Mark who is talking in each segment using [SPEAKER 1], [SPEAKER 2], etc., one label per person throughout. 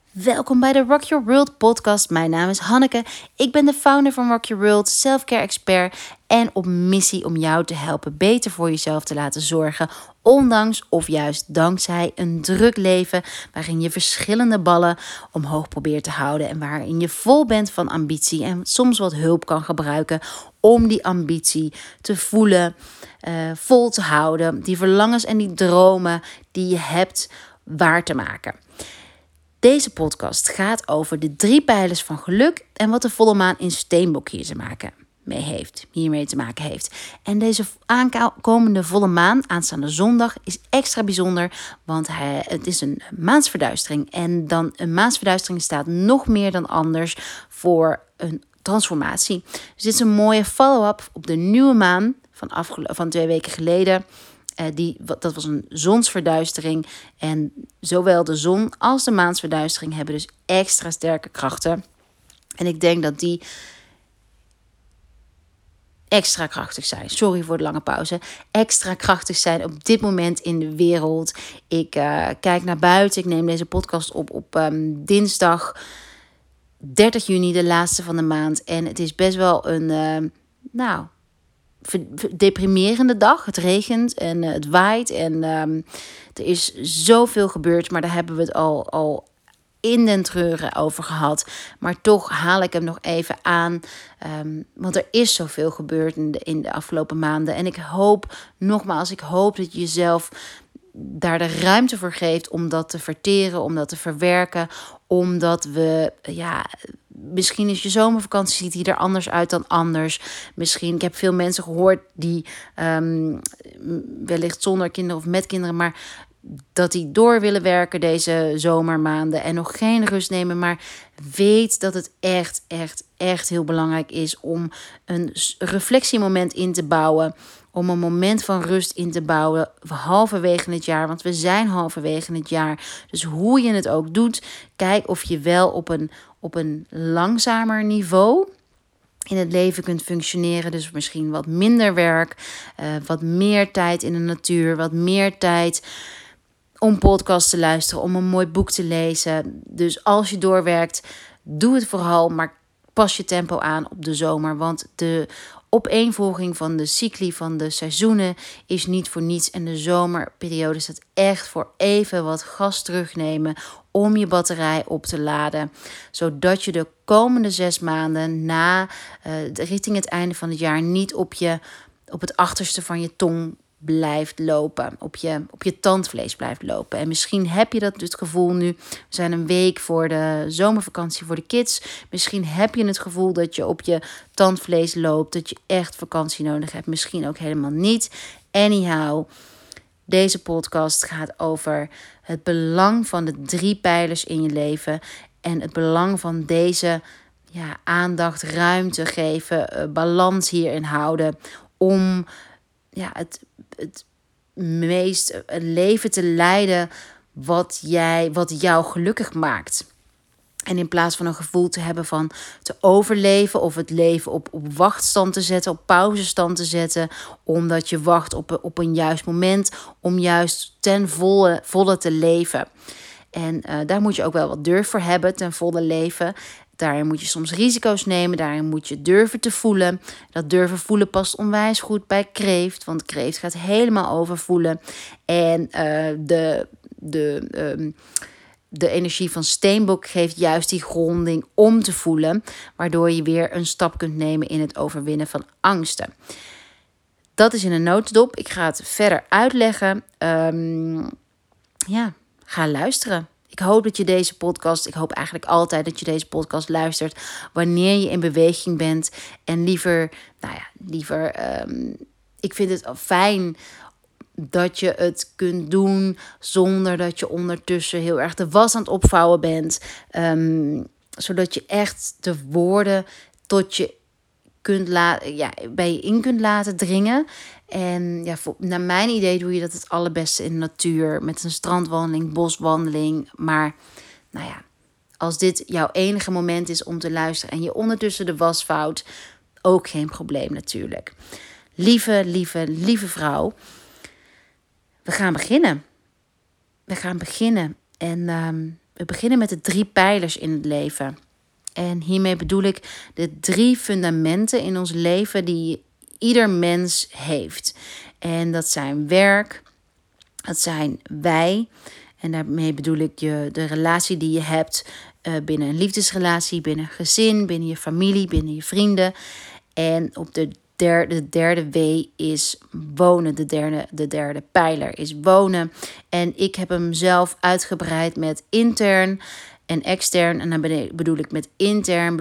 [SPEAKER 1] Welkom bij de Rock Your World podcast. Mijn naam is Hanneke. Ik ben de founder van Rock Your World, selfcare expert en op missie om jou te helpen beter voor jezelf te laten zorgen, ondanks of juist dankzij een druk leven waarin je verschillende ballen omhoog probeert te houden en waarin je vol bent van ambitie en soms wat hulp kan gebruiken om die ambitie te voelen, vol te houden, die verlangens en die dromen die je hebt waar te maken. Deze podcast gaat over de 3 pijlers van geluk en wat de volle maan in Steenbok hiermee te maken heeft. En deze aankomende volle maan, aanstaande zondag, is extra bijzonder, want het is een maansverduistering. En dan een maansverduistering staat nog meer dan anders voor een transformatie. Dus dit is een mooie follow-up op de nieuwe maan van 2 weken geleden. Dat was een zonsverduistering. En zowel de zon als de maansverduistering hebben dus extra sterke krachten. En ik denk dat die extra krachtig zijn. Sorry voor de lange pauze. Extra krachtig zijn op dit moment in de wereld. Ik kijk naar buiten. Ik neem deze podcast op dinsdag 30 juni, de laatste van de maand. En het is best wel een deprimerende dag. Het regent en het waait en er is zoveel gebeurd, maar daar hebben we het al in den treuren over gehad. Maar toch haal ik hem nog even aan, want er is zoveel gebeurd in de afgelopen maanden. En ik hoop dat je jezelf daar de ruimte voor geeft om dat te verteren, om dat te verwerken, omdat we, misschien is je zomervakantie, ziet die er anders uit dan anders. Misschien, ik heb veel mensen gehoord die wellicht zonder kinderen of met kinderen, maar dat die door willen werken deze zomermaanden en nog geen rust nemen. Maar weet dat het echt heel belangrijk is om een reflectiemoment in te bouwen. Om een moment van rust in te bouwen halverwege het jaar. Want we zijn halverwege het jaar. Dus hoe je het ook doet, kijk of je wel op een langzamer niveau in het leven kunt functioneren. Dus misschien wat minder werk, wat meer tijd in de natuur, wat meer tijd om podcasts te luisteren, om een mooi boek te lezen. Dus als je doorwerkt, doe het vooral, maar pas je tempo aan op de zomer. Want de opeenvolging van de cycli van de seizoenen is niet voor niets. En de zomerperiode staat echt voor even wat gas terugnemen om je batterij op te laden. Zodat je de komende 6 maanden richting het einde van het jaar niet op het achterste van je tong blijft lopen, op je tandvlees blijft lopen. En misschien heb je het gevoel nu, we zijn een week voor de zomervakantie voor de kids. Misschien heb je het gevoel dat je op je tandvlees loopt, dat je echt vakantie nodig hebt. Misschien ook helemaal niet. Anyhow, deze podcast gaat over het belang van de 3 pijlers in je leven en het belang van deze aandacht, ruimte geven, balans hierin houden om het meest een leven te leiden wat jou gelukkig maakt. En in plaats van een gevoel te hebben van te overleven of het leven op wachtstand te zetten, op pauzestand te zetten, omdat je wacht op een juist moment om juist ten volle te leven. En daar moet je ook wel wat durf voor hebben, ten volle leven. Daarin moet je soms risico's nemen. Daarin moet je durven te voelen. Dat durven voelen past onwijs goed bij kreeft. Want kreeft gaat helemaal over voelen. En de energie van Steenbok geeft juist die gronding om te voelen. Waardoor je weer een stap kunt nemen in het overwinnen van angsten. Dat is in een notendop. Ik ga het verder uitleggen. Ga luisteren. Ik hoop dat je deze podcast, ik hoop eigenlijk altijd dat je deze podcast luistert wanneer je in beweging bent. En liever, ik vind het fijn dat je het kunt doen zonder dat je ondertussen heel erg de was aan het opvouwen bent. Zodat je echt de woorden tot je bij je in kunt laten dringen. En naar mijn idee doe je dat het allerbeste in de natuur. Met een strandwandeling, boswandeling. Maar als dit jouw enige moment is om te luisteren en je ondertussen de was vouwt, ook geen probleem natuurlijk. Lieve vrouw. We gaan beginnen. En We beginnen met de 3 pijlers in het leven. En hiermee bedoel ik de 3 fundamenten in ons leven die ieder mens heeft. En dat zijn werk, dat zijn wij. En daarmee bedoel ik de relatie die je hebt binnen een liefdesrelatie, binnen een gezin, binnen je familie, binnen je vrienden. En op de derde W is wonen. De derde pijler is wonen. En ik heb hem zelf uitgebreid met intern en extern. En dan bedoel ik met intern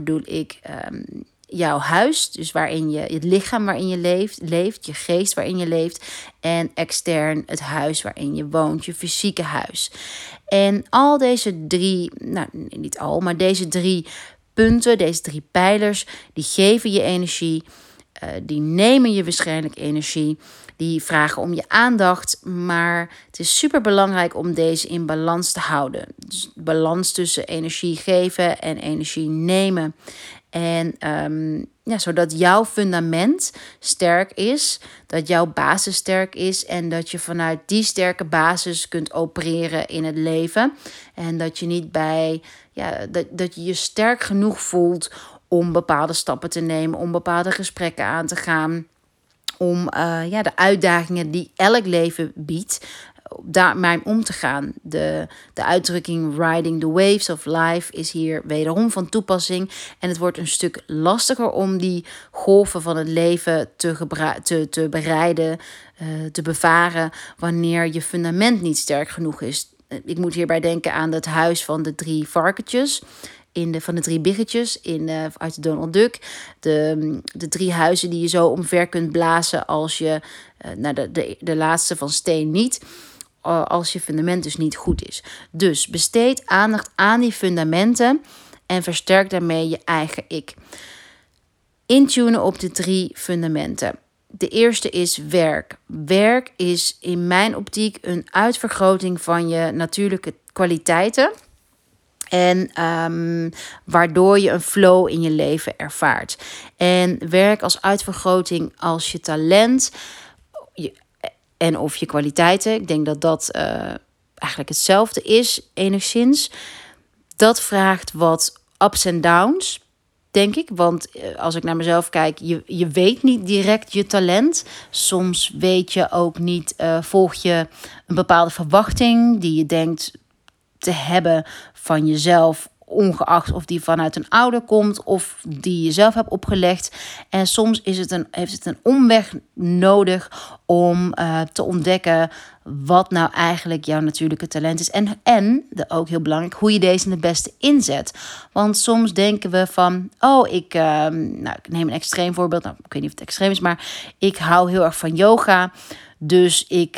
[SPEAKER 1] jouw huis, dus waarin je het lichaam waarin je leeft, je geest waarin je leeft. En extern het huis waarin je woont, je fysieke huis. En al deze 3, niet al, maar deze 3 punten, deze 3 pijlers, die geven je energie. Die nemen je waarschijnlijk energie. Die vragen om je aandacht. Maar het is super belangrijk om deze in balans te houden. Dus balans tussen energie geven en energie nemen. En zodat jouw fundament sterk is. Dat jouw basis sterk is. En dat je vanuit die sterke basis kunt opereren in het leven. En dat je niet dat je je sterk genoeg voelt om bepaalde stappen te nemen, om bepaalde gesprekken aan te gaan, om de uitdagingen die elk leven biedt, daarmee om te gaan. De uitdrukking riding the waves of life is hier wederom van toepassing. En het wordt een stuk lastiger om die golven van het leven te bereiden, te bevaren, wanneer je fundament niet sterk genoeg is. Ik moet hierbij denken aan het huis van de 3 varkentjes. Van de 3 biggetjes uit Donald Duck. De 3 huizen die je zo omver kunt blazen als je, de laatste van steen niet, als je fundament dus niet goed is. Dus besteed aandacht aan die fundamenten en versterk daarmee je eigen ik. Intunen op de 3 fundamenten. De eerste is werk. Werk is in mijn optiek een uitvergroting van je natuurlijke kwaliteiten. En waardoor je een flow in je leven ervaart. En werk als uitvergroting als je talent en of je kwaliteiten. Ik denk dat dat eigenlijk hetzelfde is, enigszins. Dat vraagt wat ups en downs, denk ik. Want als ik naar mezelf kijk, je weet niet direct je talent. Soms weet je ook niet, volg je een bepaalde verwachting die je denkt te hebben van jezelf, ongeacht of die vanuit een ouder komt of die je zelf hebt opgelegd. En soms heeft het een omweg nodig om te ontdekken wat nou eigenlijk jouw natuurlijke talent is. En ook heel belangrijk, hoe je deze het beste inzet. Want soms denken we van, ik neem een extreem voorbeeld. Nou, ik weet niet of het extreem is, maar ik hou heel erg van yoga. Dus ik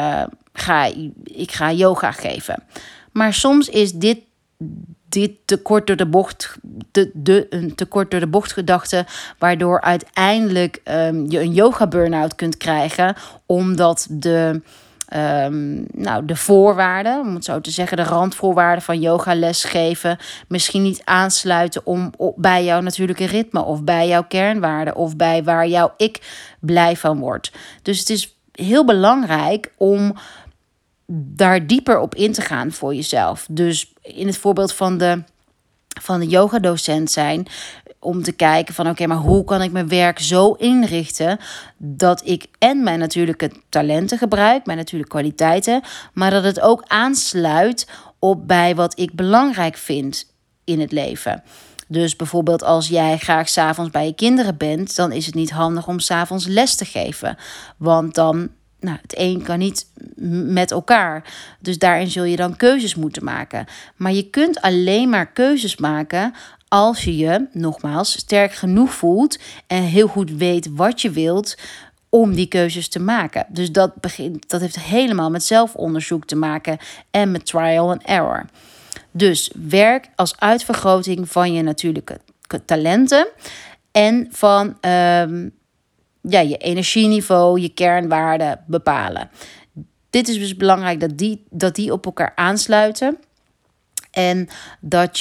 [SPEAKER 1] ga yoga geven. Maar soms is dit te kort door de bocht, een te kort door de bocht gedachte, waardoor uiteindelijk je een yoga burn-out kunt krijgen, omdat de voorwaarden, om het zo te zeggen, de randvoorwaarden van yogales geven misschien niet aansluiten bij jouw natuurlijke ritme of bij jouw kernwaarden of bij waar jouw ik blij van wordt. Dus het is heel belangrijk om daar dieper op in te gaan voor jezelf. Dus in het voorbeeld van de yogadocent zijn, om te kijken van maar hoe kan ik mijn werk zo inrichten dat ik en mijn natuurlijke talenten gebruik, mijn natuurlijke kwaliteiten, maar dat het ook aansluit op bij wat ik belangrijk vind in het leven. Dus bijvoorbeeld als jij graag 's avonds bij je kinderen bent, dan is het niet handig om 's avonds les te geven. Want dan, het een kan niet met elkaar. Dus daarin zul je dan keuzes moeten maken. Maar je kunt alleen maar keuzes maken als je je, nogmaals, sterk genoeg voelt en heel goed weet wat je wilt om die keuzes te maken. Dus dat heeft helemaal met zelfonderzoek te maken en met trial and error. Dus werk als uitvergroting van je natuurlijke talenten en van je energieniveau, je kernwaarden bepalen. Dit is dus belangrijk dat die op elkaar aansluiten. En dat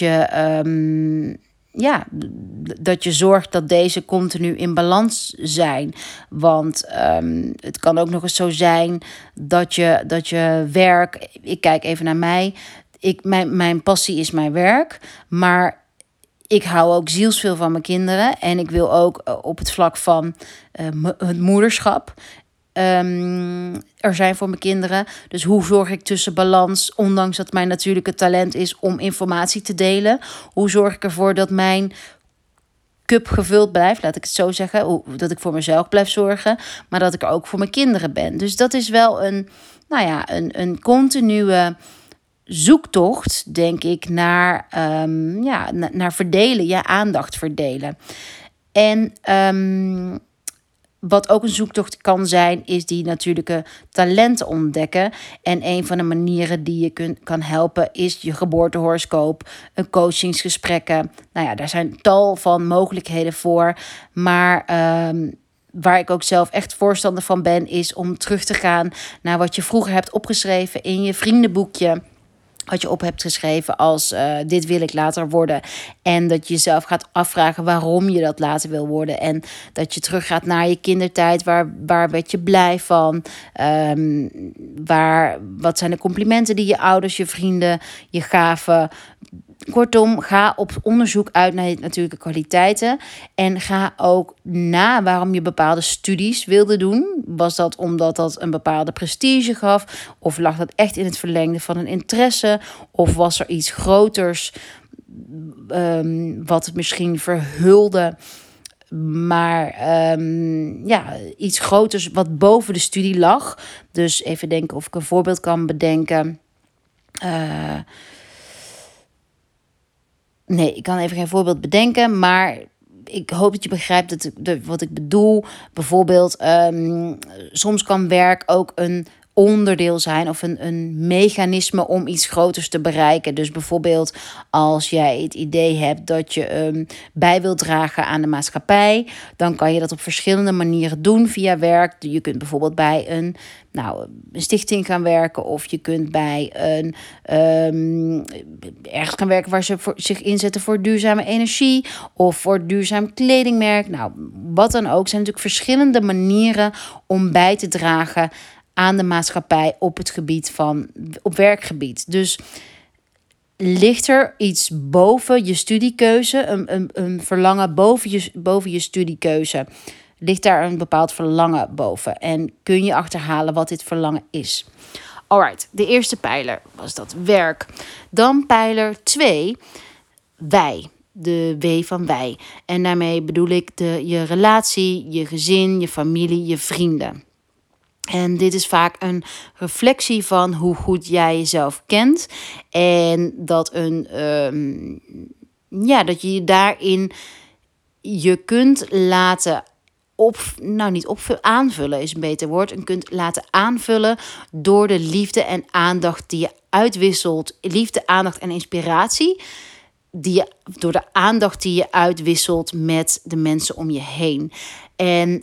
[SPEAKER 1] je zorgt dat deze continu in balans zijn. Want het kan ook nog eens zo zijn dat je werk, ik kijk even naar mij, Mijn passie is mijn werk, maar ik hou ook zielsveel van mijn kinderen. En ik wil ook op het vlak van het moederschap er zijn voor mijn kinderen. Dus hoe zorg ik tussen balans, ondanks dat mijn natuurlijke talent is om informatie te delen? Hoe zorg ik ervoor dat mijn cup gevuld blijft, laat ik het zo zeggen. Dat ik voor mezelf blijf zorgen, maar dat ik er ook voor mijn kinderen ben. Dus dat is wel een continue zoektocht, denk ik, naar verdelen, je aandacht verdelen. En wat ook een zoektocht kan zijn, is die natuurlijke talenten ontdekken. En een van de manieren die je kan helpen is je geboortehoroscoop, een coachingsgesprekken. Nou ja, daar zijn tal van mogelijkheden voor. Maar waar ik ook zelf echt voorstander van ben, is om terug te gaan naar wat je vroeger hebt opgeschreven in je vriendenboekje. Wat je op hebt geschreven als dit wil ik later worden. En dat je jezelf gaat afvragen waarom je dat later wil worden. En dat je teruggaat naar je kindertijd. Waar werd je blij van? Wat zijn de complimenten die je ouders, je vrienden je gaven? Kortom, ga op onderzoek uit naar je natuurlijke kwaliteiten. En ga ook na waarom je bepaalde studies wilde doen. Was dat omdat dat een bepaalde prestige gaf? Of lag dat echt in het verlengde van een interesse? Of was er iets groters wat het misschien verhulde? Maar iets groters wat boven de studie lag. Dus even denken of ik een voorbeeld kan bedenken. Nee, ik kan even geen voorbeeld bedenken, maar ik hoop dat je begrijpt wat ik bedoel. Bijvoorbeeld, soms kan werk ook een onderdeel zijn of een mechanisme om iets groters te bereiken. Dus bijvoorbeeld als jij het idee hebt dat je bij wilt dragen aan de maatschappij, dan kan je dat op verschillende manieren doen via werk. Je kunt bijvoorbeeld bij een stichting gaan werken, of je kunt bij ergens gaan werken waar ze zich inzetten voor duurzame energie of voor duurzaam kledingmerk. Nou, wat dan ook, zijn natuurlijk verschillende manieren om bij te dragen aan de maatschappij op werkgebied. Dus ligt er iets boven je studiekeuze, een verlangen boven je studiekeuze? Ligt daar een bepaald verlangen boven? En kun je achterhalen wat dit verlangen is? Alright, de eerste pijler was dat werk. Dan pijler 2, wij. De W van wij. En daarmee bedoel ik je relatie, je gezin, je familie, je vrienden. En dit is vaak een reflectie van hoe goed jij jezelf kent. En dat dat je daarin je kunt laten aanvullen is een beter woord. En kunt laten aanvullen door de liefde en aandacht die je uitwisselt. Liefde, aandacht en inspiratie. Door de aandacht die je uitwisselt met de mensen om je heen. En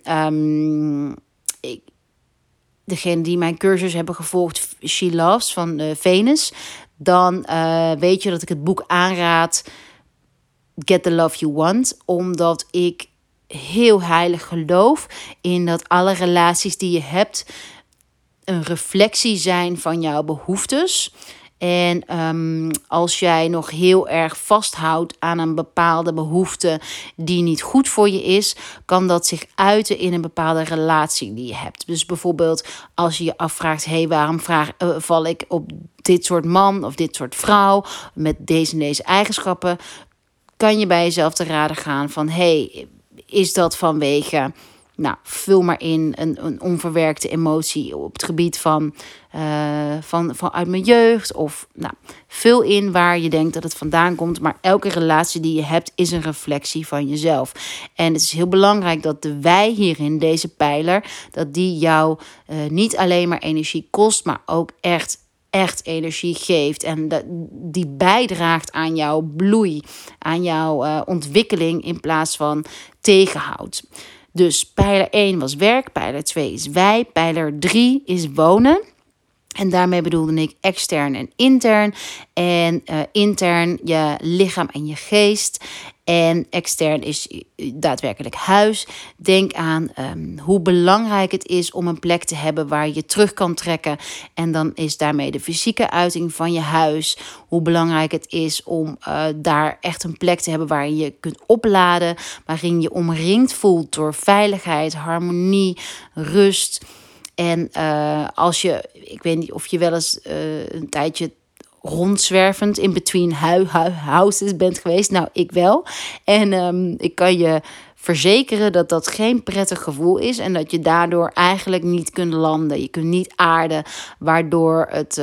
[SPEAKER 1] degene die mijn cursus hebben gevolgd, She Loves van Venus, dan weet je dat ik het boek aanraad, Get the Love You Want, omdat ik heel heilig geloof in dat alle relaties die je hebt een reflectie zijn van jouw behoeftes. En als jij nog heel erg vasthoudt aan een bepaalde behoefte die niet goed voor je is, kan dat zich uiten in een bepaalde relatie die je hebt. Dus bijvoorbeeld als je je afvraagt, waarom val ik op dit soort man of dit soort vrouw met deze en deze eigenschappen, kan je bij jezelf te raden gaan van, is dat vanwege, vul maar in een onverwerkte emotie op het gebied van uit mijn jeugd. Of vul in waar je denkt dat het vandaan komt. Maar elke relatie die je hebt is een reflectie van jezelf. En het is heel belangrijk dat de wij hierin, deze pijler, dat die jou niet alleen maar energie kost, maar ook echt energie geeft. En die bijdraagt aan jouw bloei, aan jouw ontwikkeling in plaats van tegenhoudt. Dus pijler 1 was werk, pijler 2 is wij, pijler 3 is wonen. En daarmee bedoelde ik extern en intern. En intern je lichaam en je geest. En extern is daadwerkelijk huis. Denk aan hoe belangrijk het is om een plek te hebben waar je terug kan trekken. En dan is daarmee de fysieke uiting van je huis. Hoe belangrijk het is om daar echt een plek te hebben waarin je kunt opladen. Waarin je omringd voelt door veiligheid, harmonie, rust. En als je, ik weet niet of je wel eens een tijdje rondzwervend in between houses bent geweest. Nou, ik wel. En ik kan je verzekeren dat dat geen prettig gevoel is. En dat je daardoor eigenlijk niet kunt landen. Je kunt niet aarden, waardoor het...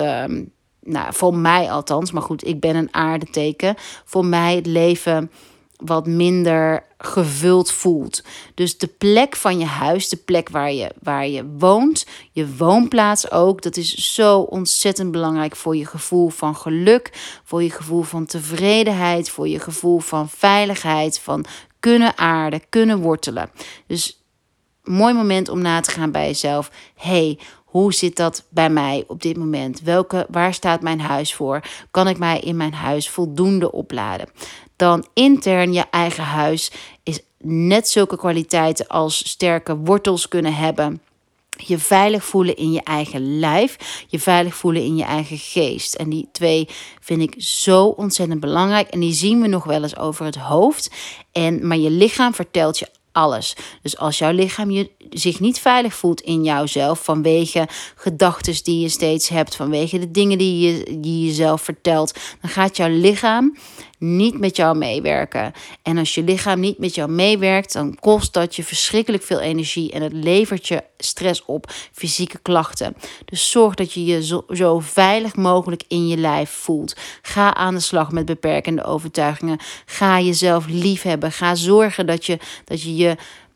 [SPEAKER 1] nou, voor mij althans, maar goed, ik ben een aardeteken. Voor mij het leven wat minder gevuld voelt. Dus de plek van je huis, de plek waar je woont, je woonplaats ook, dat is zo ontzettend belangrijk voor je gevoel van geluk, voor je gevoel van tevredenheid, voor je gevoel van veiligheid, van kunnen aarden, kunnen wortelen. Dus mooi moment om na te gaan bij jezelf. Hey, hoe zit dat bij mij op dit moment? Waar staat mijn huis voor? Kan ik mij in mijn huis voldoende opladen? Dan intern je eigen huis is net zulke kwaliteiten als sterke wortels kunnen hebben. Je veilig voelen in je eigen lijf. Je veilig voelen in je eigen geest. En die twee vind ik zo ontzettend belangrijk. En die zien we nog wel eens over het hoofd. Maar je lichaam vertelt je alles. Dus als jouw lichaam zich niet veilig voelt in jouzelf, vanwege gedachten die je steeds hebt, vanwege de dingen die je jezelf vertelt, dan gaat jouw lichaam niet met jou meewerken. En als je lichaam niet met jou meewerkt, dan kost dat je verschrikkelijk veel energie en het levert je stress op, fysieke klachten. Dus zorg dat je je zo veilig mogelijk in je lijf voelt. Ga aan de slag met beperkende overtuigingen. Ga jezelf liefhebben. Ga zorgen dat je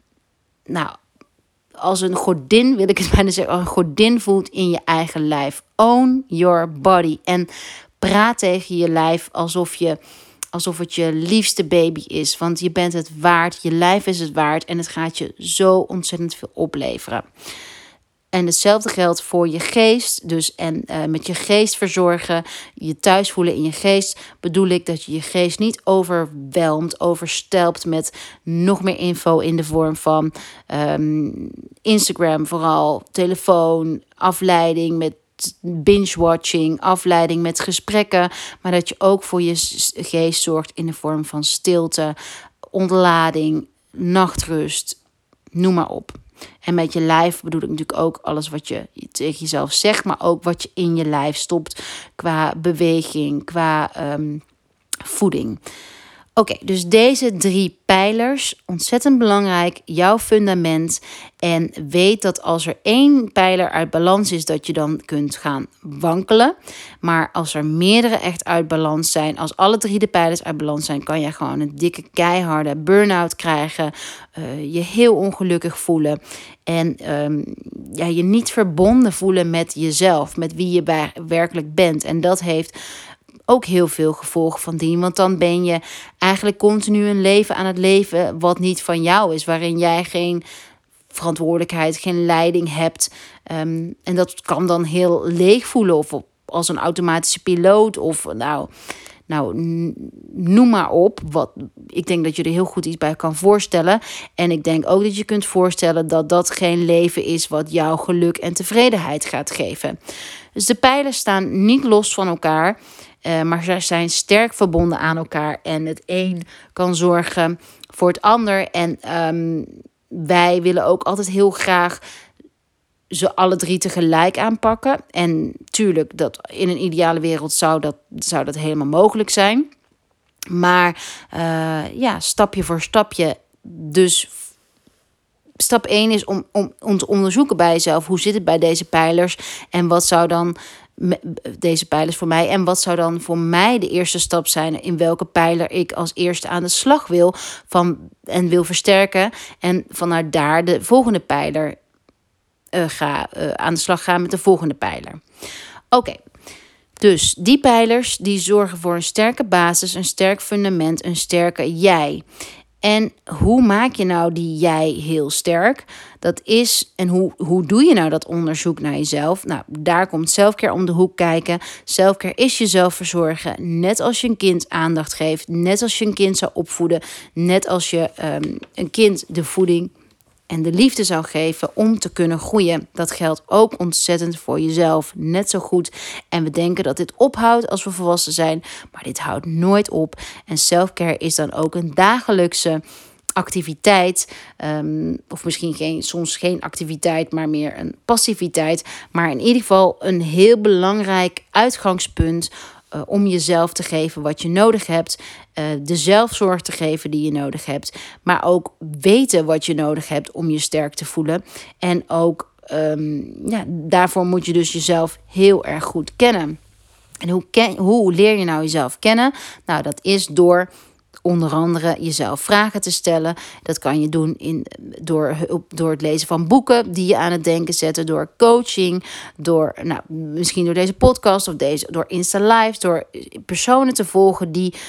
[SPEAKER 1] nou, als een godin, wil ik het bijna zeggen, een godin voelt in je eigen lijf. Own your body. En praat tegen je lijf alsof het je liefste baby is. Want je bent het waard, je lijf is het waard en het gaat je zo ontzettend veel opleveren. En hetzelfde geldt voor je geest. Dus met je geest verzorgen, je thuis voelen in je geest, bedoel ik dat je je geest niet overstelpt met nog meer info in de vorm van Instagram, vooral telefoon, afleiding met binge-watching, afleiding met gesprekken, maar dat je ook voor je geest zorgt in de vorm van stilte, ontlading, nachtrust, noem maar op. En met je lijf bedoel ik natuurlijk ook alles wat je tegen jezelf zegt, maar ook wat je in je lijf stopt qua beweging, qua voeding. Oké, dus deze 3 pijlers, ontzettend belangrijk, jouw fundament. En weet dat als er 1 pijler uit balans is, dat je dan kunt gaan wankelen. Maar als er meerdere echt uit balans zijn, als alle 3 de pijlers uit balans zijn, kan je gewoon een dikke, keiharde burn-out krijgen. Je heel ongelukkig voelen. En je niet verbonden voelen met jezelf, met wie je werkelijk bent. En dat heeft ook heel veel gevolgen van dien. Want dan ben je eigenlijk continu een leven aan het leven wat niet van jou is. Waarin jij geen verantwoordelijkheid, geen leiding hebt. En dat kan dan heel leeg voelen. Of als een automatische piloot. Of nou, noem maar op. Ik denk dat je er heel goed iets bij kan voorstellen. En ik denk ook dat je kunt voorstellen dat dat geen leven is wat jou geluk en tevredenheid gaat geven. Dus de pijlers staan niet los van elkaar. Maar ze zijn sterk verbonden aan elkaar. En het een kan zorgen voor het ander. En wij willen ook altijd heel graag ze alle 3 tegelijk aanpakken. En tuurlijk, dat in een ideale wereld zou dat helemaal mogelijk zijn. Maar stapje voor stapje. Dus stap 1 is om te onderzoeken bij jezelf. Hoe zit het bij deze pijlers? En wat zou dan deze pijlers voor mij? En wat zou dan voor mij de eerste stap zijn? In welke pijler ik als eerste aan de slag wil wil versterken. En vanuit daar de volgende pijler aan de slag gaan met de volgende pijler. Oké. Dus die pijlers die zorgen voor een sterke basis, een sterk fundament, een sterke jij. En hoe maak je nou die jij heel sterk? Dat is, en hoe doe je nou dat onderzoek naar jezelf? Nou, daar komt selfcare om de hoek kijken. Selfcare is jezelf verzorgen. Net als je een kind aandacht geeft. Net als je een kind zou opvoeden. Net als je een kind de voeding en de liefde zou geven om te kunnen groeien. Dat geldt ook ontzettend voor jezelf. Net zo goed. En we denken dat dit ophoudt als we volwassen zijn. Maar dit houdt nooit op. En selfcare is dan ook een dagelijkse activiteit. Of misschien soms geen activiteit, maar meer een passiviteit. Maar in ieder geval een heel belangrijk uitgangspunt om jezelf te geven wat je nodig hebt. De zelfzorg te geven die je nodig hebt. Maar ook weten wat je nodig hebt om je sterk te voelen. En ook daarvoor moet je dus jezelf heel erg goed kennen. En hoe leer je nou jezelf kennen? Nou, dat is door onder andere jezelf vragen te stellen. Dat kan je doen door het lezen van boeken die je aan het denken zetten. Door coaching, misschien door deze podcast of door Insta Live. Door personen te volgen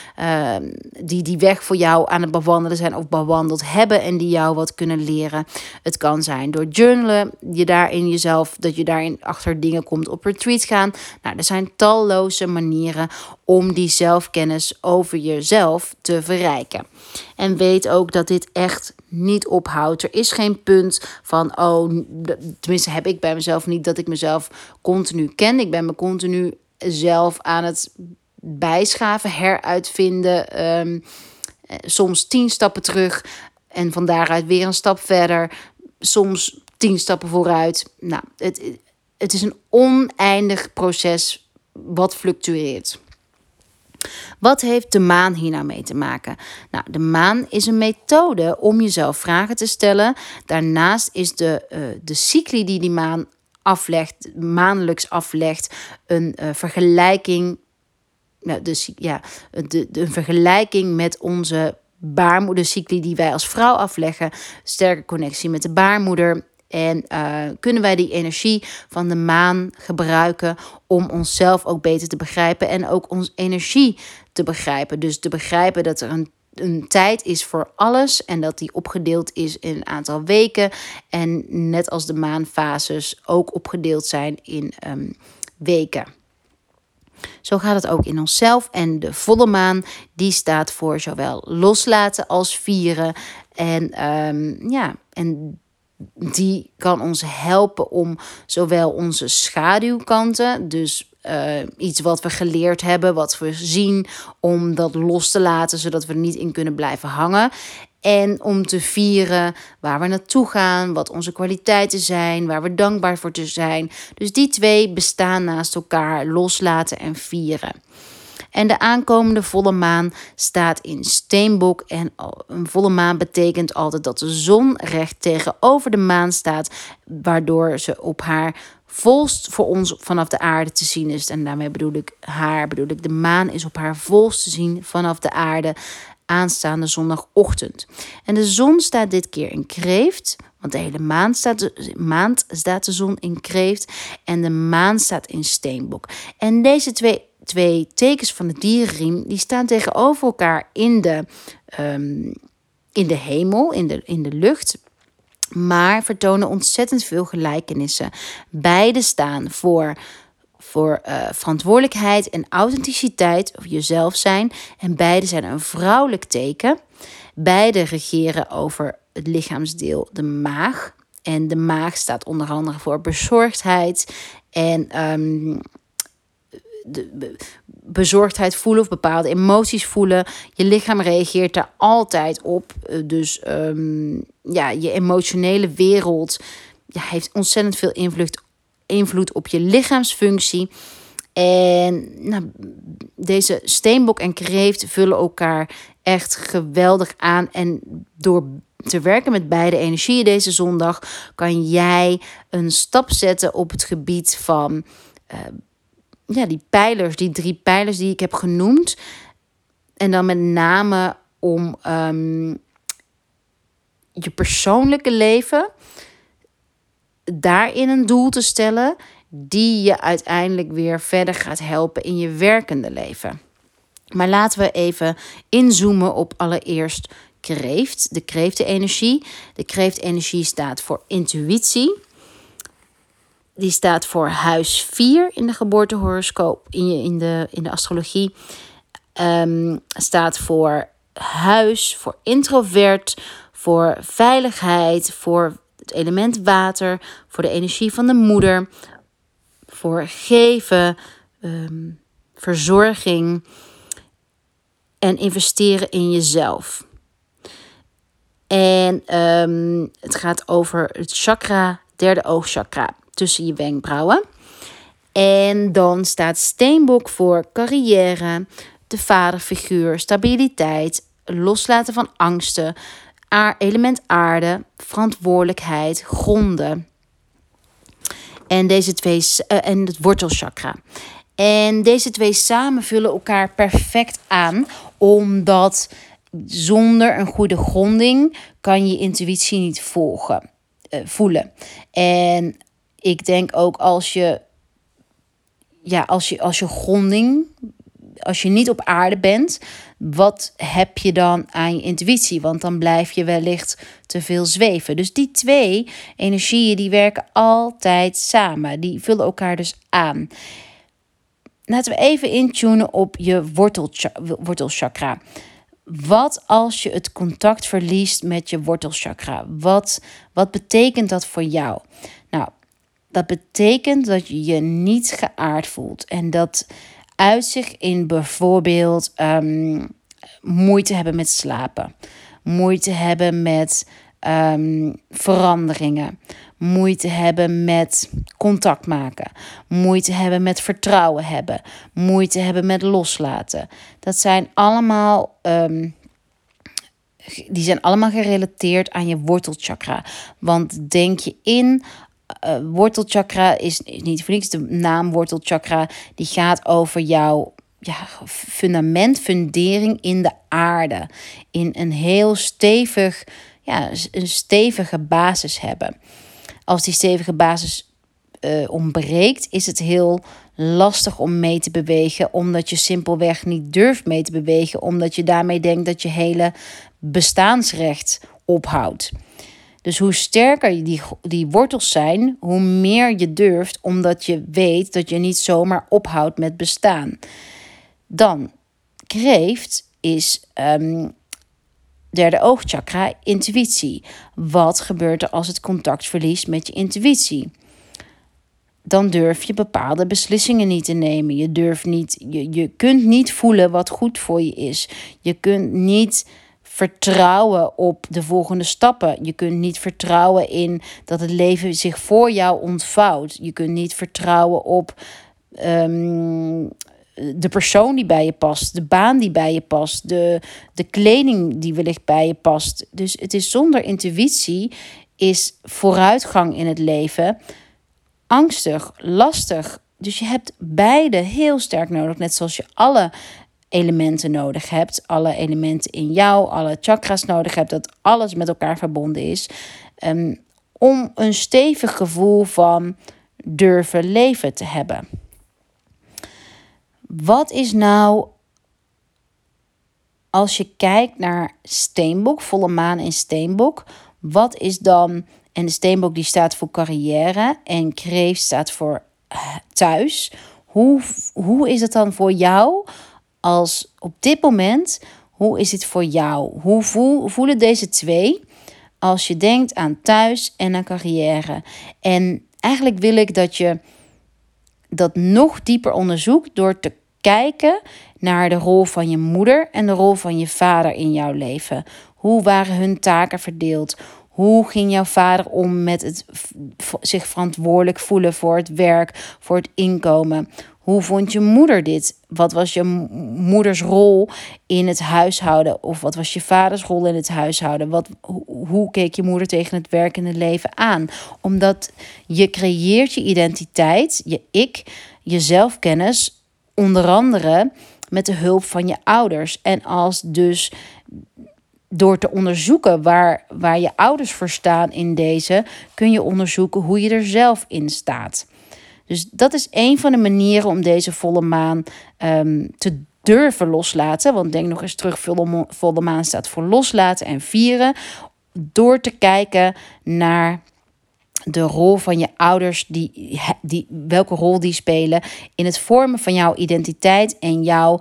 [SPEAKER 1] die weg voor jou aan het bewandelen zijn of bewandeld hebben en die jou wat kunnen leren. Het kan zijn door journalen, dat je daarin achter dingen komt, op retreats gaan. Nou, er zijn talloze manieren om die zelfkennis over jezelf te verrijken. En weet ook dat dit echt niet ophoudt. Er is geen punt van, tenminste heb ik bij mezelf niet, dat ik mezelf continu ken. Ik ben me continu zelf aan het bijschaven, heruitvinden. Soms 10 stappen terug en van daaruit weer een stap verder. Soms 10 stappen vooruit. Nou, het is een oneindig proces wat fluctueert. Wat heeft de maan hier nou mee te maken? Nou, de maan is een methode om jezelf vragen te stellen. Daarnaast is de cycli die maan maandelijks aflegt, een vergelijking. Een vergelijking met onze baarmoedercycli die wij als vrouw afleggen. Sterke connectie met de baarmoeder. En kunnen wij die energie van de maan gebruiken om onszelf ook beter te begrijpen en ook onze energie te begrijpen. Dus te begrijpen dat er een tijd is voor alles en dat die opgedeeld is in een aantal weken. En net als de maanfases ook opgedeeld zijn in weken. Zo gaat het ook in onszelf. En de volle maan die staat voor zowel loslaten als vieren. En die kan ons helpen om zowel onze schaduwkanten, dus iets wat we geleerd hebben, wat we zien, om dat los te laten, zodat we er niet in kunnen blijven hangen. En om te vieren waar we naartoe gaan, wat onze kwaliteiten zijn, waar we dankbaar voor te zijn. Dus die twee bestaan naast elkaar, loslaten en vieren. En de aankomende volle maan staat in Steenbok. En een volle maan betekent altijd dat de zon recht tegenover de maan staat, waardoor ze op haar volst voor ons vanaf de aarde te zien is. En daarmee bedoel ik de maan is op haar volst te zien vanaf de aarde aanstaande zondagochtend. En de zon staat dit keer in Kreeft, want de hele maand staat de zon in Kreeft en de maan staat in Steenbok. En deze twee tekens van de dierenriem, die staan tegenover elkaar in de hemel, in de lucht, maar vertonen ontzettend veel gelijkenissen. Beide staan voor verantwoordelijkheid en authenticiteit, of jezelf zijn. En beide zijn een vrouwelijk teken. Beide regeren over het lichaamsdeel, de maag. En de maag staat onder andere voor bezorgdheid en bezorgdheid voelen of bepaalde emoties voelen. Je lichaam reageert daar altijd op. Dus je emotionele wereld heeft ontzettend veel invloed op je lichaamsfunctie. En deze Steenbok en Kreeft vullen elkaar echt geweldig aan. En door te werken met beide energieën deze zondag kan jij een stap zetten op het gebied van die 3 pijlers die ik heb genoemd. En dan met name om je persoonlijke leven daarin een doel te stellen die je uiteindelijk weer verder gaat helpen in je werkende leven. Maar laten we even inzoomen op allereerst kreeft, de kreeftenenergie. De kreeftenergie staat voor intuïtie. Die staat voor huis 4 in de geboortehoroscoop, in de astrologie. Staat voor huis, voor introvert, voor veiligheid, voor het element water, voor de energie van de moeder, voor geven, verzorging en investeren in jezelf. En het gaat over het chakra, derde oogchakra, tussen je wenkbrauwen. En dan staat steenbok voor carrière, de vaderfiguur, stabiliteit, loslaten van angsten, element aarde, verantwoordelijkheid, gronden. En deze twee en het wortelchakra. En deze twee samen vullen elkaar perfect aan, omdat zonder een goede gronding kan je intuïtie niet voelen. En ik denk ook als je gronding, als je niet op aarde bent, wat heb je dan aan je intuïtie? Want dan blijf je wellicht te veel zweven. Dus die twee energieën die werken altijd samen. Die vullen elkaar dus aan. Laten we even intunen op je wortelchakra. Wat als je het contact verliest met je wortelchakra? Wat betekent dat voor jou? Nou, dat betekent dat je je niet geaard voelt. En dat uit zich in bijvoorbeeld moeite hebben met slapen. Moeite hebben met veranderingen. Moeite hebben met contact maken. Moeite hebben met vertrouwen hebben. Moeite hebben met loslaten. Dat zijn allemaal die zijn allemaal gerelateerd aan je wortelchakra. Want denk je in, wortelchakra is niet voor niks de naam wortelchakra. Die gaat over jouw fundering in de aarde. In een heel een stevige basis hebben. Als die stevige basis ontbreekt, is het heel lastig om mee te bewegen, omdat je simpelweg niet durft mee te bewegen, omdat je daarmee denkt dat je hele bestaansrecht ophoudt. Dus hoe sterker die wortels zijn, hoe meer je durft, omdat je weet dat je niet zomaar ophoudt met bestaan. Dan, kreeft is derde oogchakra, intuïtie. Wat gebeurt er als het contact verliest met je intuïtie? Dan durf je bepaalde beslissingen niet te nemen. Je kunt niet voelen wat goed voor je is. Je kunt niet vertrouwen op de volgende stappen. Je kunt niet vertrouwen in dat het leven zich voor jou ontvouwt. Je kunt niet vertrouwen op de persoon die bij je past, de baan die bij je past, de kleding die wellicht bij je past. Dus het is zonder intuïtie is vooruitgang in het leven angstig, lastig. Dus je hebt beide heel sterk nodig, net zoals je alle elementen nodig hebt, alle elementen in jou, alle chakras nodig hebt, dat alles met elkaar verbonden is, om een stevig gevoel van durven leven te hebben. Wat is nou, als je kijkt naar steenbok, volle maan in steenbok, wat is dan, en de steenbok die staat voor carrière en kreeft staat voor thuis. Hoe is het dan voor jou als op dit moment, hoe is het voor jou? Hoe voelen deze twee als je denkt aan thuis en aan carrière? En eigenlijk wil ik dat je dat nog dieper onderzoekt door te kijken naar de rol van je moeder en de rol van je vader in jouw leven. Hoe waren hun taken verdeeld? Hoe ging jouw vader om met het zich verantwoordelijk voelen voor het werk, voor het inkomen? Hoe vond je moeder dit? Wat was je moeders rol in het huishouden? Of wat was je vaders rol in het huishouden? Hoe keek je moeder tegen het werk en het leven aan? Omdat je creëert je identiteit, je ik, je zelfkennis, onder andere met de hulp van je ouders. En als dus door te onderzoeken waar je ouders voor staan in deze, kun je onderzoeken hoe je er zelf in staat. Dus dat is een van de manieren om deze volle maan te durven loslaten. Want denk nog eens terug, volle maan staat voor loslaten en vieren. Door te kijken naar de rol van je ouders, welke rol die spelen in het vormen van jouw identiteit en jouw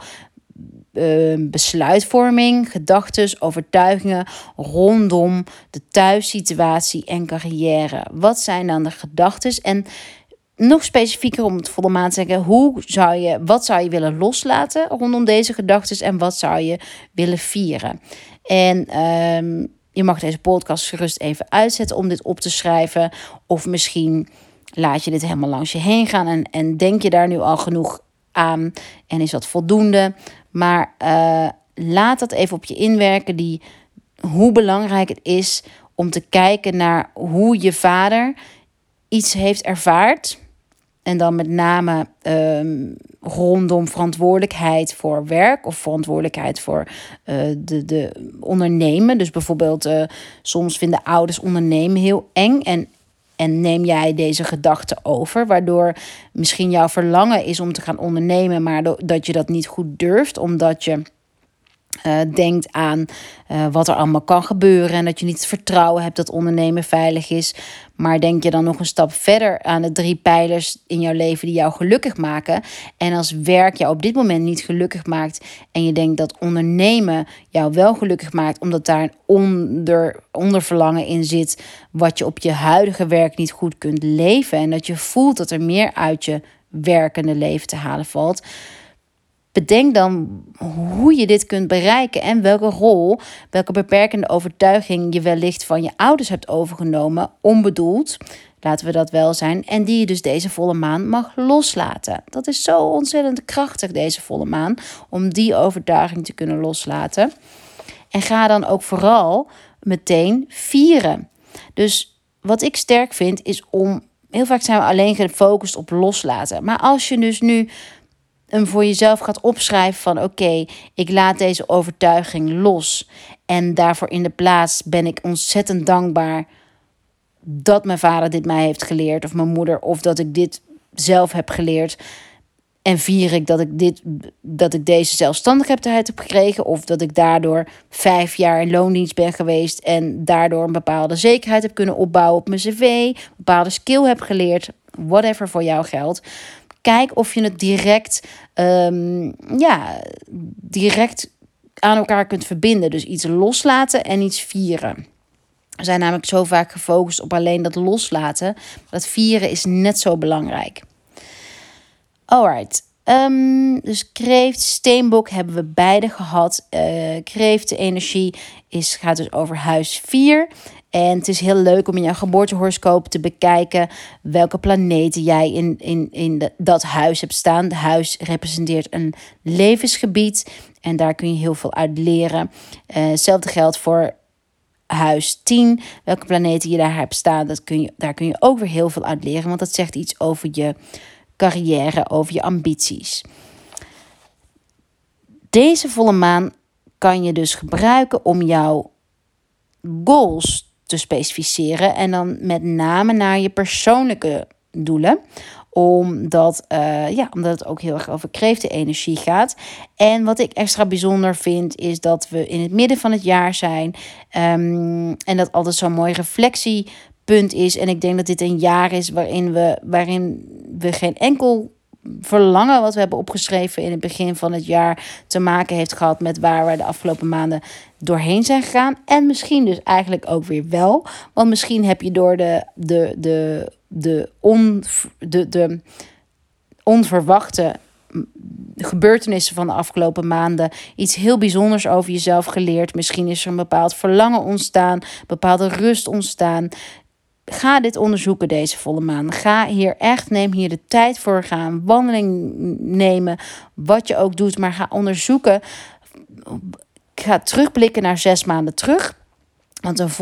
[SPEAKER 1] besluitvorming, gedachtes, overtuigingen rondom de thuissituatie en carrière. Wat zijn dan de gedachtes? En nog specifieker om het volle maan te zeggen, wat zou je willen loslaten rondom deze gedachtes en wat zou je willen vieren? En je mag deze podcast gerust even uitzetten om dit op te schrijven. Of misschien laat je dit helemaal langs je heen gaan en denk je daar nu al genoeg aan en is dat voldoende? Maar laat dat even op je inwerken, hoe belangrijk het is om te kijken naar hoe je vader iets heeft ervaard. En dan met name rondom verantwoordelijkheid voor werk of verantwoordelijkheid voor de ondernemen. Dus bijvoorbeeld soms vinden ouders ondernemen heel eng en neem jij deze gedachte over, waardoor misschien jouw verlangen is om te gaan ondernemen, maar dat je dat niet goed durft, omdat je denkt aan wat er allemaal kan gebeuren en dat je niet het vertrouwen hebt dat ondernemen veilig is. Maar denk je dan nog een stap verder aan de 3 pijlers in jouw leven die jou gelukkig maken. En als werk jou op dit moment niet gelukkig maakt en je denkt dat ondernemen jou wel gelukkig maakt, omdat daar een onderverlangen in zit wat je op je huidige werk niet goed kunt leven. En dat je voelt dat er meer uit je werkende leven te halen valt. Bedenk dan hoe je dit kunt bereiken en welke beperkende overtuiging je wellicht van je ouders hebt overgenomen, onbedoeld, laten we dat wel zijn, en die je dus deze volle maan mag loslaten. Dat is zo ontzettend krachtig, deze volle maan, om die overtuiging te kunnen loslaten. En ga dan ook vooral meteen vieren. Dus wat ik sterk vind is heel vaak zijn we alleen gefocust op loslaten. Maar als je dus nu voor jezelf gaat opschrijven van oké, ik laat deze overtuiging los. En daarvoor in de plaats ben ik ontzettend dankbaar dat mijn vader dit mij heeft geleerd. Of mijn moeder, of dat ik dit zelf heb geleerd. En vier ik dat ik deze zelfstandigheid heb gekregen. Of dat ik daardoor 5 jaar in loondienst ben geweest. En daardoor een bepaalde zekerheid heb kunnen opbouwen op mijn cv. Een bepaalde skill heb geleerd. Whatever voor jou geldt. Kijk of je het direct aan elkaar kunt verbinden. Dus iets loslaten en iets vieren. We zijn namelijk zo vaak gefocust op alleen dat loslaten. Maar dat vieren is net zo belangrijk. Alright. Dus kreeft, steenbok hebben we beide gehad. Kreeftenergie gaat dus over huis 4. En het is heel leuk om in jouw geboortehoroscoop te bekijken welke planeten jij in dat huis hebt staan. Het huis representeert een levensgebied en daar kun je heel veel uit leren. Hetzelfde geldt voor huis 10. Welke planeten je daar hebt staan, daar kun je ook weer heel veel uit leren. Want dat zegt iets over je carrière, over je ambities. Deze volle maan kan je dus gebruiken om jouw goals te specificeren. En dan met name naar je persoonlijke doelen. Omdat het ook heel erg over kreeftenenergie gaat. En wat ik extra bijzonder vind is dat we in het midden van het jaar zijn. En dat altijd zo'n mooi reflectiepunt is. En ik denk dat dit een jaar is waarin we geen enkel verlangen wat we hebben opgeschreven in het begin van het jaar te maken heeft gehad met waar we de afgelopen maanden doorheen zijn gegaan. En misschien dus eigenlijk ook weer wel. Want misschien heb je door de onverwachte gebeurtenissen van de afgelopen maanden iets heel bijzonders over jezelf geleerd. Misschien is er een bepaald verlangen ontstaan, bepaalde rust ontstaan. Ga dit onderzoeken deze volle maan. Neem hier de tijd voor. Ga een wandeling nemen. Wat je ook doet, maar ga onderzoeken. Ga terugblikken naar 6 maanden terug. Want de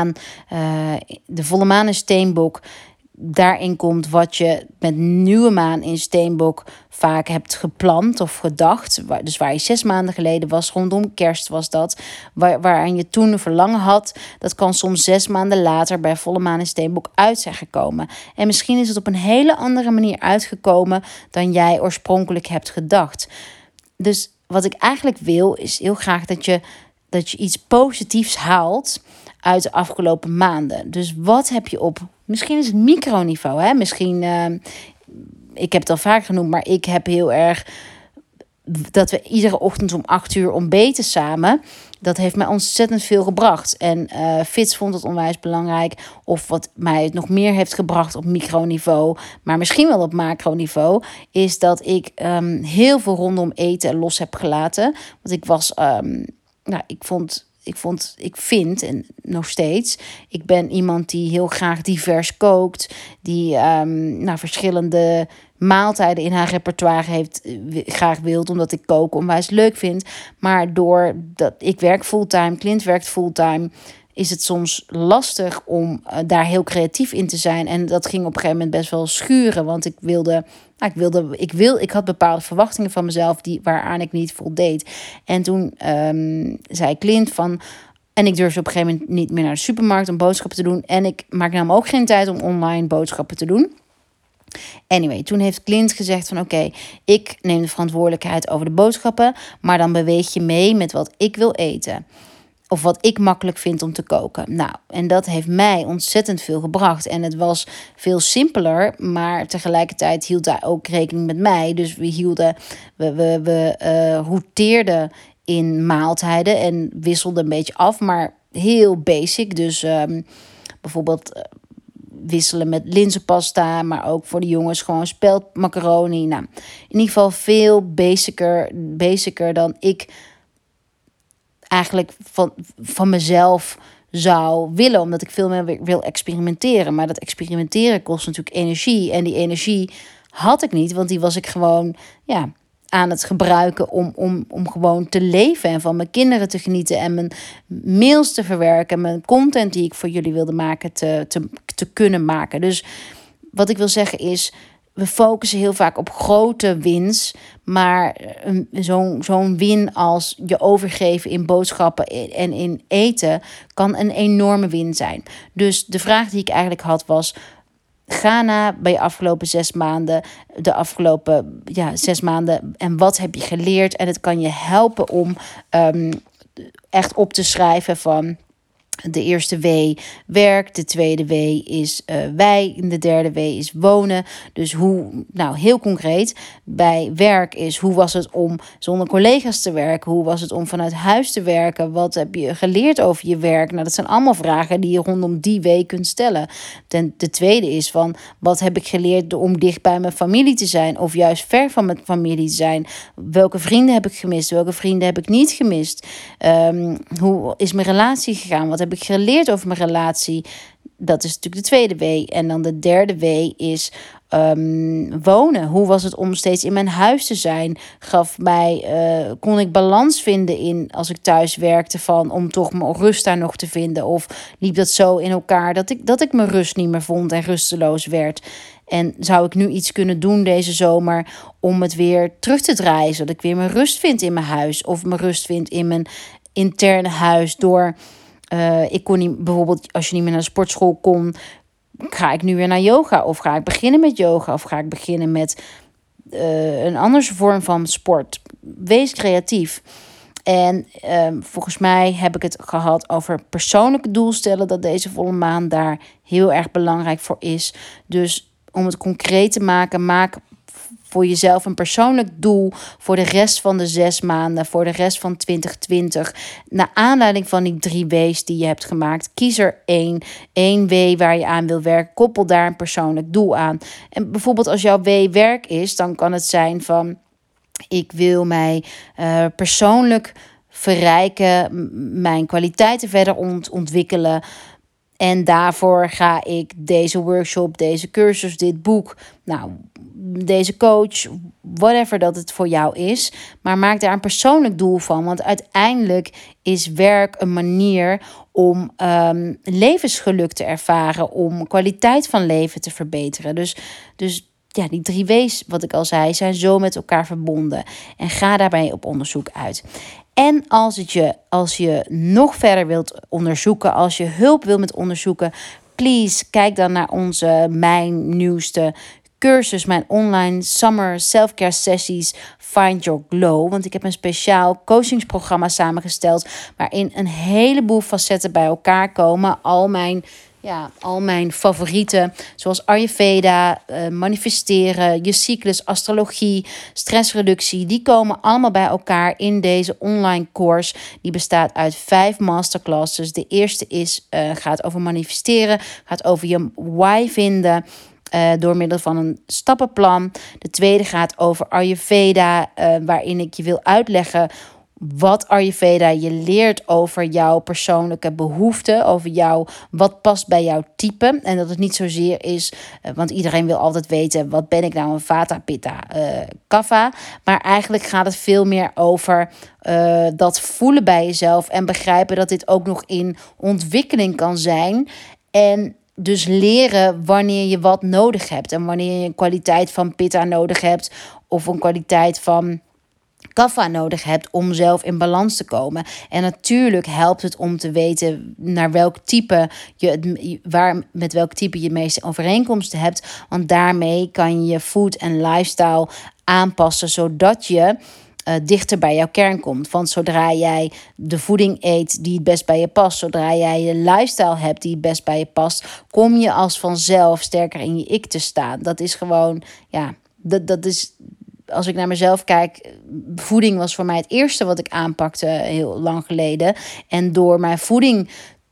[SPEAKER 1] volle maan in Steenbok, daarin komt wat je met nieuwe maan in Steenbok vaak hebt gepland of gedacht. Dus waar je 6 maanden geleden was, rondom kerst was dat, waaraan je toen een verlangen had, dat kan soms 6 maanden later bij volle maan in Steenbok uit zijn gekomen. En misschien is het op een hele andere manier uitgekomen dan jij oorspronkelijk hebt gedacht. Dus wat ik eigenlijk wil, is heel graag dat je iets positiefs haalt uit de afgelopen maanden. Dus wat heb je op, misschien is het microniveau, hè? Misschien, ik heb het al vaak genoemd, maar ik heb heel erg dat we iedere ochtend om 8 uur ontbeten samen. Dat heeft mij ontzettend veel gebracht. En Fitz vond het onwijs belangrijk. Of wat mij het nog meer heeft gebracht op microniveau, maar misschien wel op macroniveau, is dat ik heel veel rondom eten los heb gelaten. Want ik was, ik vind, en nog steeds, ik ben iemand die heel graag divers kookt, die verschillende maaltijden in haar repertoire heeft, graag wilt, omdat ik koken onwijs leuk vind. Maar doordat ik werk fulltime, Clint werkt fulltime, is het soms lastig om daar heel creatief in te zijn. En dat ging op een gegeven moment best wel schuren, want ik had bepaalde verwachtingen van mezelf waaraan ik niet voldeed. En toen zei Clint van, en ik durfde op een gegeven moment niet meer naar de supermarkt om boodschappen te doen. En ik maak nam ook geen tijd om online boodschappen te doen. Anyway, toen heeft Clint gezegd van oké, ik neem de verantwoordelijkheid over de boodschappen, maar dan beweeg je mee met wat ik wil eten. Of wat ik makkelijk vind om te koken. Nou, en dat heeft mij ontzettend veel gebracht. En het was veel simpeler, maar tegelijkertijd hield hij ook rekening met mij. Dus we routeerden in maaltijden en wisselden een beetje af, maar heel basic. Dus bijvoorbeeld wisselen met linzenpasta, maar ook voor de jongens gewoon speldmacaroni. Nou, in ieder geval veel basicer dan ik eigenlijk van mezelf zou willen, omdat ik veel meer wil experimenteren. Maar dat experimenteren kost natuurlijk energie. En die energie had ik niet, want die was ik gewoon aan het gebruiken om gewoon te leven en van mijn kinderen te genieten en mijn mails te verwerken, mijn content die ik voor jullie wilde maken te kunnen maken. Dus wat ik wil zeggen is, we focussen heel vaak op grote wins, maar zo'n win als je overgeven in boodschappen en in eten kan een enorme win zijn. Dus de vraag die ik eigenlijk had was, ga na bij je afgelopen 6 maanden, de afgelopen 6 maanden, en wat heb je geleerd? En het kan je helpen om echt op te schrijven van, de eerste W, werk. De tweede W is wij. En de derde W is wonen. Dus heel concreet. Bij werk is, hoe was het om zonder collega's te werken? Hoe was het om vanuit huis te werken? Wat heb je geleerd over je werk? Nou, dat zijn allemaal vragen die je rondom die W kunt stellen. De tweede is van, wat heb ik geleerd om dicht bij mijn familie te zijn? Of juist ver van mijn familie te zijn? Welke vrienden heb ik gemist? Welke vrienden heb ik niet gemist? Hoe is mijn relatie gegaan? Wat heb ik geleerd over mijn relatie? Dat is natuurlijk de tweede W. En dan de derde W is wonen. Hoe was het om steeds in mijn huis te zijn? Kon ik balans vinden in als ik thuis werkte om toch mijn rust daar nog te vinden? Of liep dat zo in elkaar dat ik mijn rust niet meer vond en rusteloos werd? En zou ik nu iets kunnen doen deze zomer om het weer terug te draaien, zodat ik weer mijn rust vind in mijn huis of mijn rust vind in mijn interne huis door... ik kon niet, bijvoorbeeld als je niet meer naar de sportschool kon, ga ik nu weer naar yoga? Of ga ik beginnen met yoga? Of ga ik beginnen met een andere vorm van sport? Wees creatief. En volgens mij heb ik het gehad over persoonlijke doelstellen, dat deze volle maan daar heel erg belangrijk voor is. Dus om het concreet te maken, maak voor jezelf een persoonlijk doel voor de rest van de 6 maanden, voor de rest van 2020. Naar aanleiding van die 3 W's die je hebt gemaakt, kies er één W waar je aan wil werken. Koppel daar een persoonlijk doel aan. En bijvoorbeeld als jouw W werk is, dan kan het zijn van, ik wil mij persoonlijk verrijken, mijn kwaliteiten verder ontwikkelen. En daarvoor ga ik deze workshop, deze cursus, dit boek, deze coach, whatever dat het voor jou is. Maar maak daar een persoonlijk doel van. Want uiteindelijk is werk een manier om levensgeluk te ervaren, om kwaliteit van leven te verbeteren. Dus die 3 W's, wat ik al zei, zijn zo met elkaar verbonden. En ga daarbij op onderzoek uit. En als je nog verder wilt onderzoeken, als je hulp wil met onderzoeken, please kijk dan naar mijn nieuwste cursus, mijn online summer self-care sessies Find Your Glow. Want ik heb een speciaal coachingsprogramma samengesteld waarin een heleboel facetten bij elkaar komen. Al mijn favorieten, zoals Ayurveda, manifesteren, je cyclus, astrologie, stressreductie, die komen allemaal bij elkaar in deze online course. Die bestaat uit 5 masterclasses. De eerste gaat over manifesteren, gaat over je why vinden door middel van een stappenplan. De tweede gaat over Ayurveda, waarin ik je wil uitleggen wat Ayurveda je leert over jouw persoonlijke behoeften, over wat past bij jouw type. En dat het niet zozeer is, want iedereen wil altijd weten, wat ben ik nou, een Vata, Pitta, Kapha. Maar eigenlijk gaat het veel meer over dat voelen bij jezelf en begrijpen dat dit ook nog in ontwikkeling kan zijn. En dus leren wanneer je wat nodig hebt en wanneer je een kwaliteit van Pitta nodig hebt of een kwaliteit van Kapha nodig hebt om zelf in balans te komen. En natuurlijk helpt het om te weten naar welk type met welk type je de meeste overeenkomsten hebt. Want daarmee kan je je food en lifestyle aanpassen, zodat je dichter bij jouw kern komt. Want zodra jij de voeding eet die het best bij je past, zodra jij de lifestyle hebt die het best bij je past, kom je als vanzelf sterker in je ik te staan. Dat is gewoon, dat is, als ik naar mezelf kijk, voeding was voor mij het eerste wat ik aanpakte heel lang geleden. En door mijn voeding,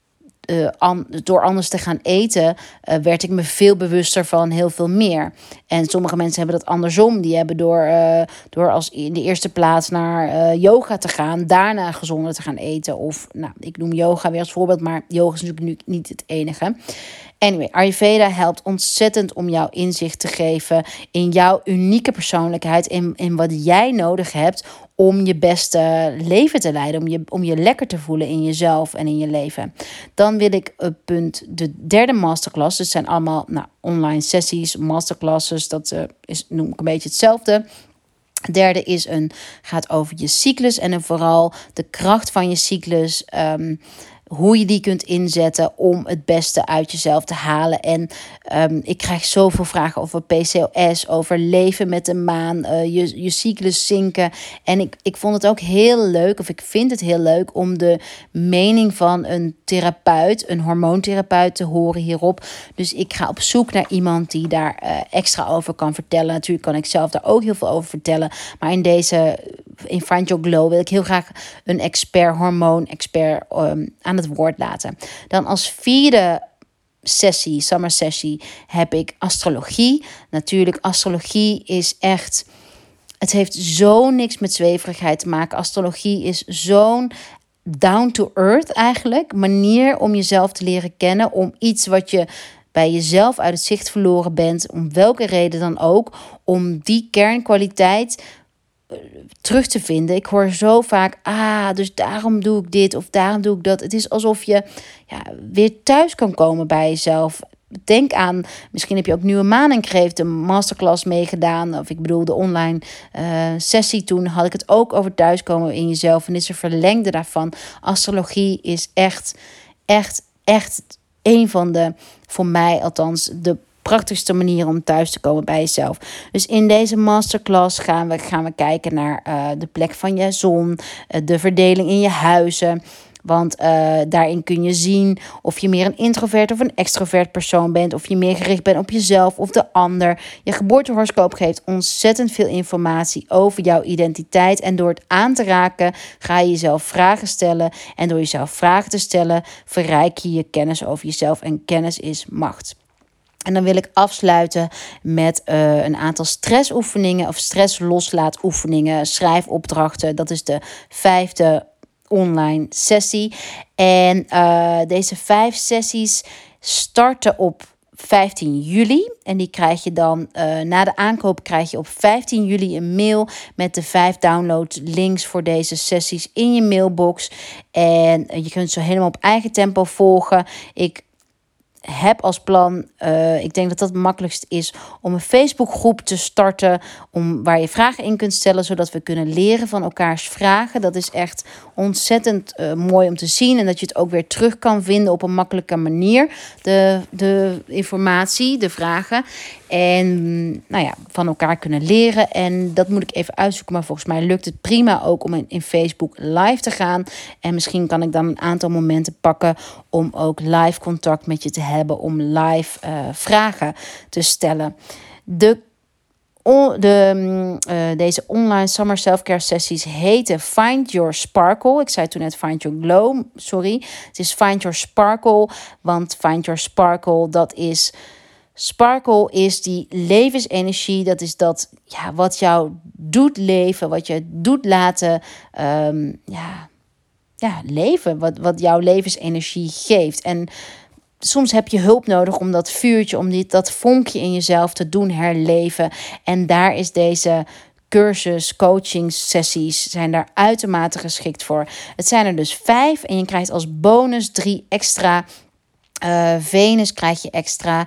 [SPEAKER 1] door anders te gaan eten, werd ik me veel bewuster van heel veel meer. En sommige mensen hebben dat andersom. Die hebben door als in de eerste plaats naar yoga te gaan, daarna gezonder te gaan eten. Of, ik noem yoga weer als voorbeeld, maar yoga is natuurlijk nu niet het enige. Anyway, Ayurveda helpt ontzettend om jou inzicht te geven in jouw unieke persoonlijkheid, in wat jij nodig hebt om je beste leven te leiden, om je lekker te voelen in jezelf en in je leven. Dan wil ik de derde masterclass. Het zijn allemaal online sessies, masterclasses, dat noem ik een beetje hetzelfde. Het derde gaat over je cyclus en vooral de kracht van je cyclus. Hoe je die kunt inzetten om het beste uit jezelf te halen. En ik krijg zoveel vragen over PCOS, over leven met de maan, je cyclus zinken. En ik vond het ook heel leuk, of ik vind het heel leuk om de mening van een therapeut, een hormoontherapeut, te horen hierop. Dus ik ga op zoek naar iemand die daar extra over kan vertellen. Natuurlijk kan ik zelf daar ook heel veel over vertellen. Maar in Find Your Glow wil ik heel graag een hormoon-expert aan het woord laten. Dan als vierde summer sessie, heb ik astrologie. Natuurlijk, astrologie is echt, het heeft zo niks met zweverigheid te maken. Astrologie is zo'n down to earth eigenlijk manier om jezelf te leren kennen, om iets wat je bij jezelf uit het zicht verloren bent, om welke reden dan ook, om die kernkwaliteit terug te vinden. Ik hoor zo vaak, dus daarom doe ik dit of daarom doe ik dat. Het is alsof je weer thuis kan komen bij jezelf. Denk aan, misschien heb je ook Nieuwe Maan en Kreeft een masterclass meegedaan. Of ik bedoel de online sessie toen had ik het ook over thuiskomen in jezelf. En dit is een verlengde daarvan. Astrologie is echt een van de, voor mij althans, de praktischste manier om thuis te komen bij jezelf. Dus in deze masterclass gaan we kijken naar de plek van je zon, de verdeling in je huizen. Want daarin kun je zien of je meer een introvert of een extrovert persoon bent. Of je meer gericht bent op jezelf of de ander. Je geboortehoroscoop geeft ontzettend veel informatie over jouw identiteit. En door het aan te raken ga je jezelf vragen stellen. En door jezelf vragen te stellen verrijk je je kennis over jezelf. En kennis is macht. En dan wil ik afsluiten met een aantal stressoefeningen of stressloslaatoefeningen, schrijfopdrachten. Dat is de 5e online sessie. En deze 5 sessies starten op 15 juli. En die krijg je dan, na de aankoop krijg je op 15 juli een mail met de 5 downloadlinks voor deze sessies in je mailbox. En je kunt ze helemaal op eigen tempo volgen. Ik heb als plan, ik denk dat dat het makkelijkst is, om een Facebookgroep te starten, waar je vragen in kunt stellen, zodat we kunnen leren van elkaars vragen. Dat is echt ontzettend mooi om te zien en dat je het ook weer terug kan vinden op een makkelijke manier, de informatie, de vragen. En van elkaar kunnen leren. En dat moet ik even uitzoeken. Maar volgens mij lukt het prima ook om in Facebook live te gaan. En misschien kan ik dan een aantal momenten pakken om ook live contact met je te hebben. Om live vragen te stellen. Deze online summer self-care sessies heten Find Your Sparkle. Ik zei toen net Find Your Glow. Sorry. Het is Find Your Sparkle. Want Find Your Sparkle, dat is... Sparkle is die levensenergie. Dat is wat jou doet leven. Wat je doet laten leven. Wat jouw levensenergie geeft. En soms heb je hulp nodig om dat vuurtje, om dat vonkje in jezelf te doen herleven. En daar is deze cursus, coachingssessies zijn daar uitermate geschikt voor. Het zijn er dus 5 en je krijgt als bonus 3 extra. Venus krijg je extra.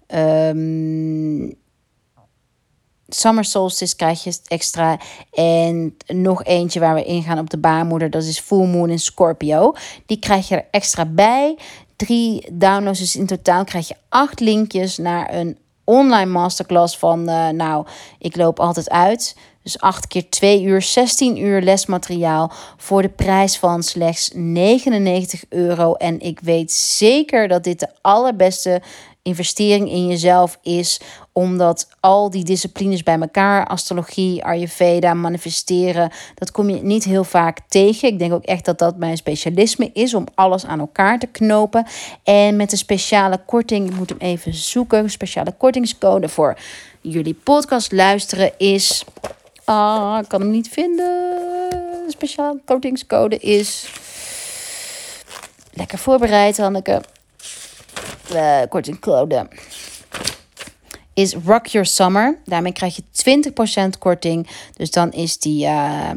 [SPEAKER 1] Summer Solstice krijg je extra. En nog eentje waar we ingaan op de baarmoeder. Dat is Full Moon in Scorpio. Die krijg je er extra bij. 3 downloads. Dus in totaal krijg je 8 linkjes naar een online masterclass van... ik loop altijd uit. Dus 8 keer 2 uur, 16 uur lesmateriaal voor de prijs van slechts €99. En ik weet zeker dat dit de allerbeste investering in jezelf is, omdat al die disciplines bij elkaar, astrologie, Ayurveda, manifesteren, dat kom je niet heel vaak tegen. Ik denk ook echt dat dat mijn specialisme is, om alles aan elkaar te knopen. En met een speciale korting, ik moet hem even zoeken, een speciale kortingscode voor jullie podcast luisteren is... ik kan hem niet vinden. De speciale kortingscode is... Lekker voorbereid, Hanneke. Kortingscode is Rock Your Summer. Daarmee krijg je 20% korting. Dus dan is die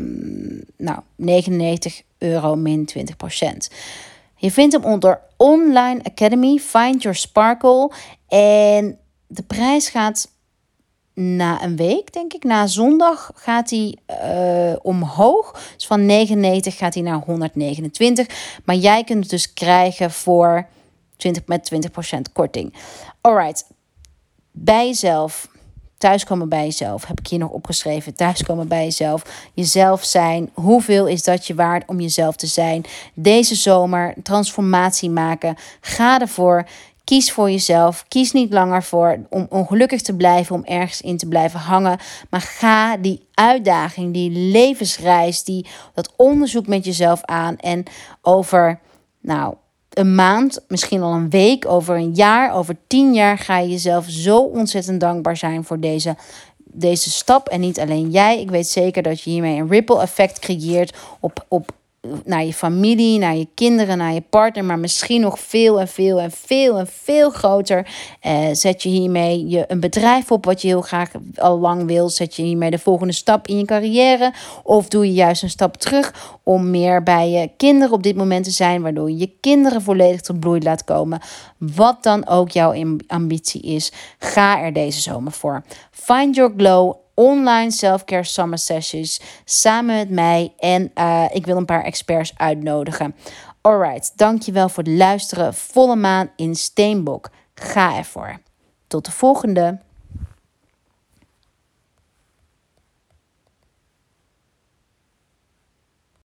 [SPEAKER 1] €99 min 20%. Je vindt hem onder Online Academy. Find Your Sparkle. En de prijs gaat na een week, denk ik. Na zondag gaat hij omhoog. Dus van 99 gaat hij naar 129. Maar jij kunt het dus krijgen voor 20% korting. Alright. Bij jezelf. Thuiskomen bij jezelf. Heb ik hier nog opgeschreven. Thuiskomen bij jezelf. Jezelf zijn. Hoeveel is dat je waard om jezelf te zijn? Deze zomer transformatie maken. Ga ervoor. Kies voor jezelf. Kies niet langer voor om ongelukkig te blijven, om ergens in te blijven hangen. Maar ga die uitdaging, die levensreis, dat onderzoek met jezelf aan. En over een maand, misschien al een week, over een jaar, over 10 jaar ga je jezelf zo ontzettend dankbaar zijn voor deze stap. En niet alleen jij. Ik weet zeker dat je hiermee een ripple effect creëert op naar je familie, naar je kinderen, naar je partner, maar misschien nog veel groter. Zet je hiermee een bedrijf op wat je heel graag al lang wil. Zet je hiermee de volgende stap in je carrière, of doe je juist een stap terug om meer bij je kinderen op dit moment te zijn, waardoor je je kinderen volledig tot bloei laat komen. Wat dan ook jouw ambitie is, ga er deze zomer voor. Find Your Glow. Online self-care summer sessions samen met mij. En ik wil een paar experts uitnodigen. Alright, dankjewel voor het luisteren. Volle maan in Steenbok. Ga ervoor. Tot de volgende.